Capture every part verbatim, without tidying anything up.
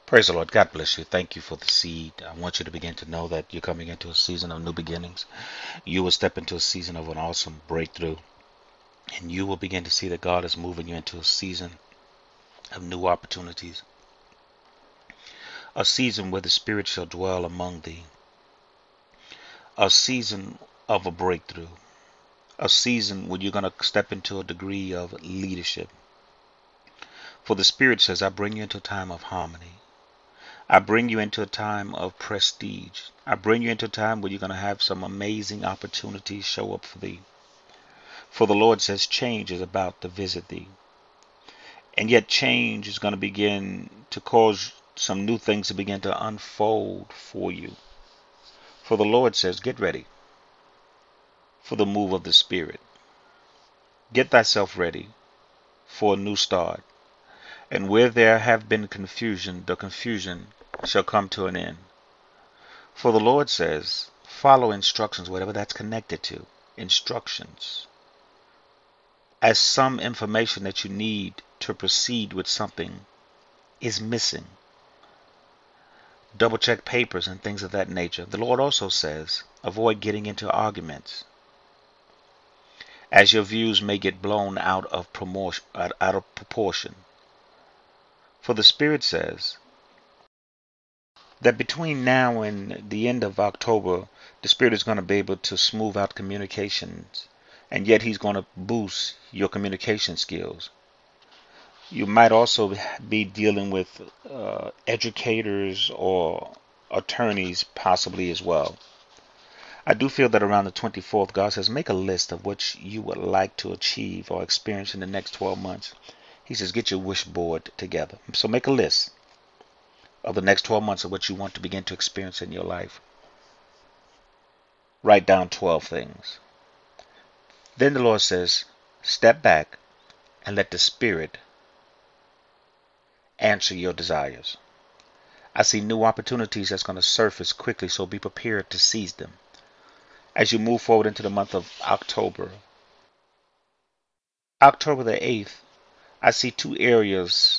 Praise the Lord. God bless you. Thank you for the seed. I want you to begin to know that you're coming into a season of new beginnings. You will step into a season of an awesome breakthrough, and you will begin to see that God is moving you into a season of new opportunities, a season where the Spirit shall dwell among thee, a season of a breakthrough, a season where you're going to step into a degree of leadership. For the Spirit says, I bring you into a time of harmony. I bring you into a time of prestige. I bring you into a time where you're going to have some amazing opportunities show up for thee. For the Lord says change is about to visit thee. And yet change is going to begin to cause some new things to begin to unfold for you. For the Lord says, get ready for the move of the Spirit. Get thyself ready for a new start. And where there have been confusion, the confusion shall come to an end. For the Lord says, follow instructions, whatever that's connected to. Instructions. As some information that you need to proceed with something is missing. Double check papers and things of that nature. The Lord also says, avoid getting into arguments, as your views may get blown out of promotion, out, out of proportion. For the Spirit says that between now and the end of October, the Spirit is going to be able to smooth out communications, and yet He's going to boost your communication skills. You might also be dealing with uh, educators or attorneys possibly as well. I do feel that around the twenty-fourth, God says, make a list of what you would like to achieve or experience in the next twelve months. He says, get your wish board together. So make a list of the next twelve months of what you want to begin to experience in your life. Write down twelve things. Then the Lord says, step back and let the Spirit answer your desires. I see new opportunities that's going to surface quickly, so be prepared to seize them. As you move forward into the month of October, October the eighth, I see two areas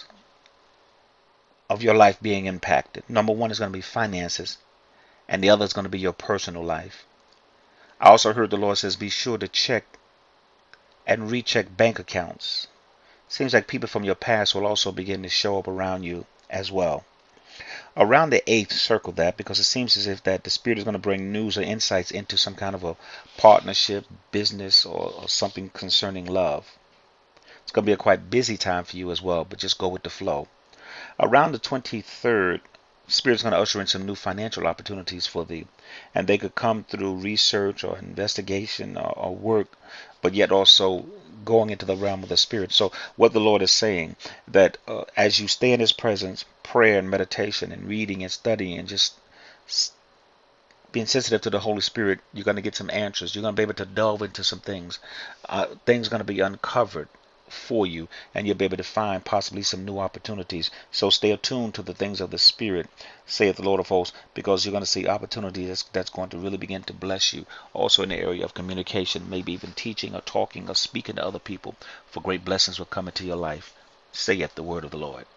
of your life being impacted. Number one is going to be finances, and the other is going to be your personal life. I also heard the Lord says, be sure to check and recheck bank accounts. Seems like people from your past will also begin to show up around you as well. Around the eighth, circle that, because it seems as if that the Spirit is going to bring news or insights into some kind of a partnership, business, or, or something concerning love. It's going to be a quite busy time for you as well, but just go with the flow. Around the twenty-third, Spirit's going to usher in some new financial opportunities for thee. And they could come through research or investigation or, or work, but yet also going into the realm of the Spirit. So what the Lord is saying, that uh, as you stay in His presence, prayer and meditation and reading and studying and just being sensitive to the Holy Spirit, you're going to get some answers. You're going to be able to delve into some things. Uh, things are going to be uncovered for you, and you'll be able to find possibly some new opportunities. So stay attuned to the things of the Spirit, saith the Lord of hosts, because you're going to see opportunities that's, that's going to really begin to bless you. Also in the area of communication, maybe even teaching or talking or speaking to other people, for great blessings will come into your life, saith the word of the Lord.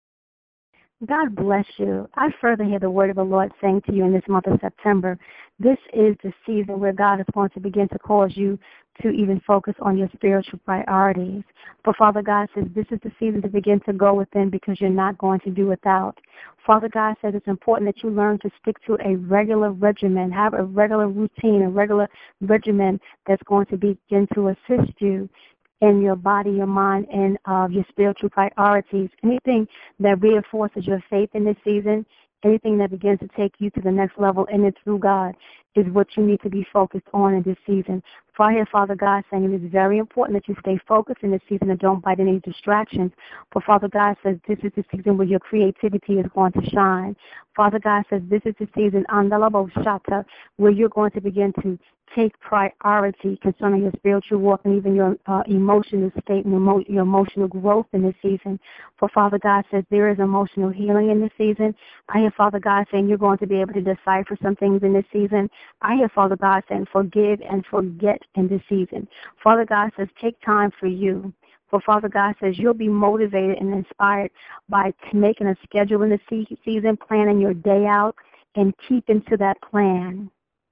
God bless you. I further hear the word of the Lord saying to you in this month of September, this is the season where God is going to begin to cause you to even focus on your spiritual priorities. But Father God says this is the season to begin to go within, because you're not going to do without. Father God says it's important that you learn to stick to a regular regimen, have a regular routine, a regular regimen that's going to begin to assist you in your body, your mind, and uh, your spiritual priorities. Anything that reinforces your faith in this season, anything that begins to take you to the next level in and through God, is what you need to be focused on in this season. For I hear Father God saying it is very important that you stay focused in this season and don't bite any distractions. For Father God says this is the season where your creativity is going to shine. Father God says this is the season, Andalabo Shata, where you're going to begin to take priority concerning your spiritual walk and even your uh, emotional state and emo- your emotional growth in this season. For Father God says there is emotional healing in this season. I hear Father God saying you're going to be able to decipher some things in this season. I hear Father God saying forgive and forget in this season. Father God says take time for you. For Father God says you'll be motivated and inspired by t- making a schedule in the se- season, planning your day out, and keeping to that plan.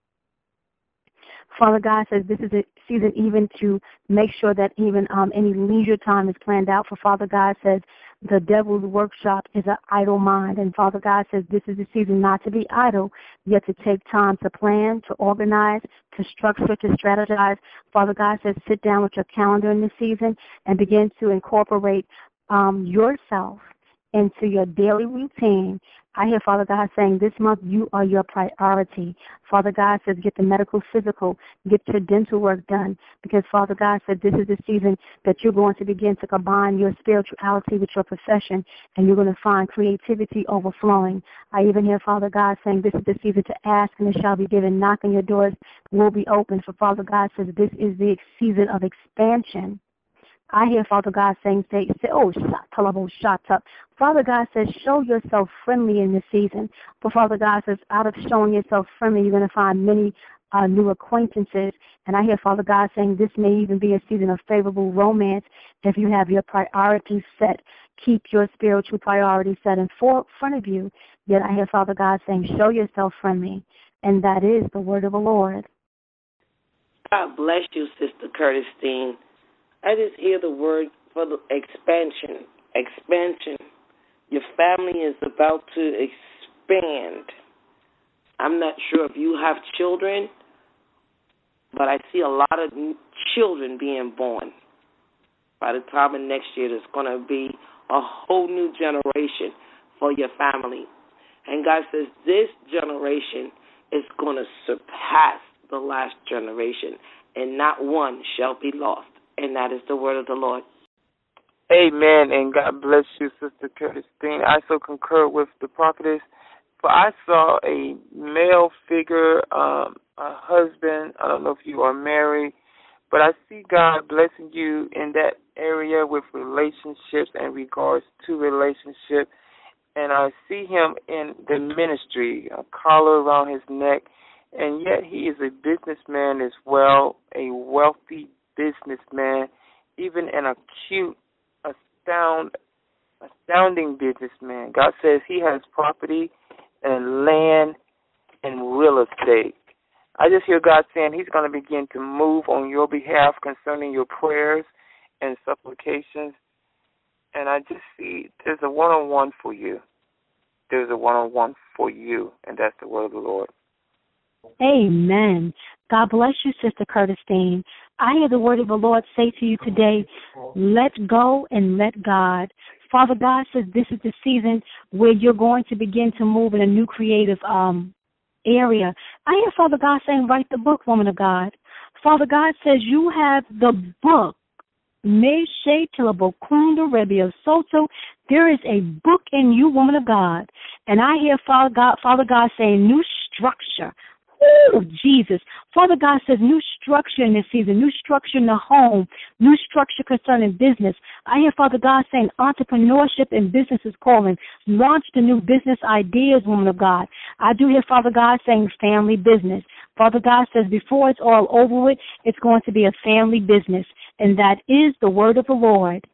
Father God says this is a season even to make sure that even um, any leisure time is planned out. For Father God says the devil's workshop is an idle mind. And Father God says this is the season not to be idle, yet to take time to plan, to organize, to structure, to strategize. Father God says sit down with your calendar in this season and begin to incorporate um, yourself into your daily routine. I hear Father God saying this month you are your priority. Father God says get the medical, physical, get your dental work done, because Father God said this is the season that you're going to begin to combine your spirituality with your profession, and you're going to find creativity overflowing. I even hear Father God saying this is the season to ask and it shall be given, knock and your doors will be open. For Father God says this is the season of expansion. I hear Father God saying, say, say oh, shut, talabo, shut up. Father God says, show yourself friendly in this season. But Father God says, out of showing yourself friendly, you're going to find many uh, new acquaintances. And I hear Father God saying, this may even be a season of favorable romance if you have your priorities set. Keep your spiritual priorities set in for, front of you. Yet I hear Father God saying, show yourself friendly. And that is the word of the Lord. God bless you, Sister Curtis Steen. I just hear the word for the expansion. Expansion. Your family is about to expand. I'm not sure if you have children, but I see a lot of children being born. By the time of next year, there's going to be a whole new generation for your family. And God says this generation is going to surpass the last generation, and not one shall be lost. And that is the word of the Lord. Amen, and God bless you, Sister Curtis Dean. I so concur with the prophetess, for I saw a male figure, um, a husband. I don't know if you are married, but I see God blessing you in that area with relationships and regards to relationship. And I see him in the ministry, a collar around his neck, and yet he is a businessman as well, a wealthy businessman, even an acute, astound, astounding businessman. God says he has property and land and real estate. I just hear God saying he's going to begin to move on your behalf concerning your prayers and supplications. And I just see there's a one-on-one for you. There's a one-on-one for you, and that's the word of the Lord. Amen. God bless you, Sister Curtis Dean. I hear the word of the Lord say to you today, let go and let God. Father God says this is the season where you're going to begin to move in a new creative um, area. I hear Father God saying, write the book, woman of God. Father God says you have the book. Meshe Tilabokunda Rebio Soto. There is a book in you, woman of God. And I hear Father God, Father God saying new structure. Oh, Jesus. Father God says new structure in this season, new structure in the home, new structure concerning business. I hear Father God saying entrepreneurship and business is calling. Launch the new business ideas, woman of God. I do hear Father God saying family business. Father God says before it's all over with, it's going to be a family business. And that is the word of the Lord.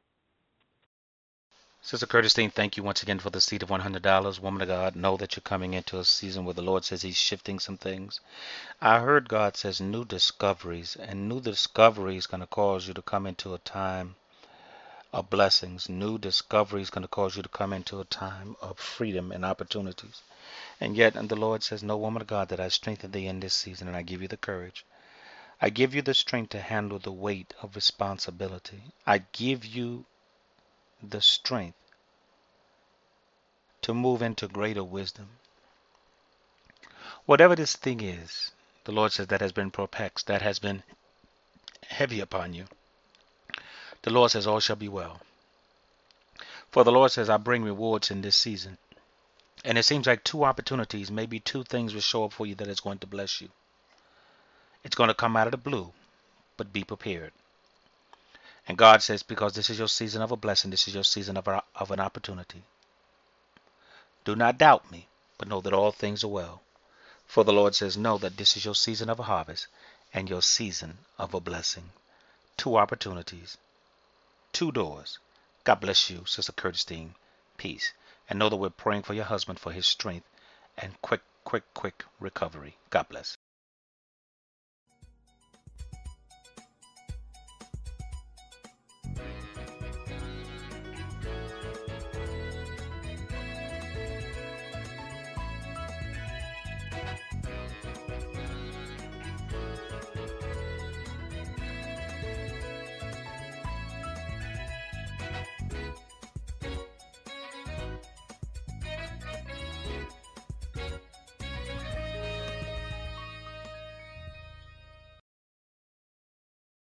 Sister Curtis Dean, thank you once again for the seed of one hundred dollars. Woman of God, know that you're coming into a season where the Lord says he's shifting some things. I heard God says new discoveries, and new discovery is going to cause you to come into a time of blessings. New discovery is going to cause you to come into a time of freedom and opportunities. And yet, and the Lord says, no, woman of God, that I strengthen thee in this season, and I give you the courage. I give you the strength to handle the weight of responsibility. I give you the strength to move into greater wisdom. Whatever this thing is, the Lord says that has been perplexed, that has been heavy upon you. The Lord says all shall be well. For the Lord says I bring rewards in this season. And it seems like two opportunities, maybe two things will show up for you that is going to bless you. It's going to come out of the blue, but be prepared. And God says, because this is your season of a blessing, this is your season of, a, of an opportunity. Do not doubt me, but know that all things are well. For the Lord says, know that this is your season of a harvest and your season of a blessing. Two opportunities. Two doors. God bless you, Sister Curtis Dean. Peace. And know that we're praying for your husband for his strength and quick, quick, quick recovery. God bless.